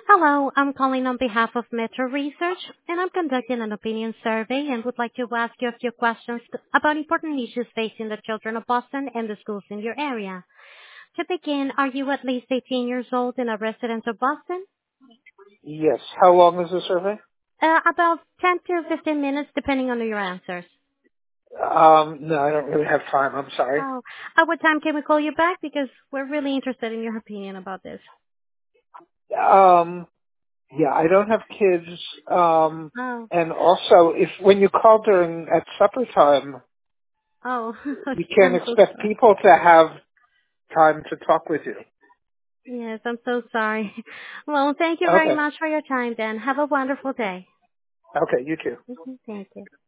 Hello, I'm calling on behalf of Metro Research, and I'm conducting an opinion survey and would like to ask you a few questions about important issues facing the children of Boston and the schools in your area. To begin, are you at least 18 years old and a resident of Boston? Yes. How long is the survey? About 10 to 15 minutes, depending on your answers. No, I don't really have time. I'm sorry. Oh, at what time can we call you back? Because we're really interested in your opinion about this. Yeah, I don't have kids. Oh, And also, if when you call during at supper time, oh, you can't I'm so expect sorry. people to have time to talk with you. Yes, I'm so sorry. Well, thank you very Okay. much for your time then. Have a wonderful day. Okay. You too. Thank you.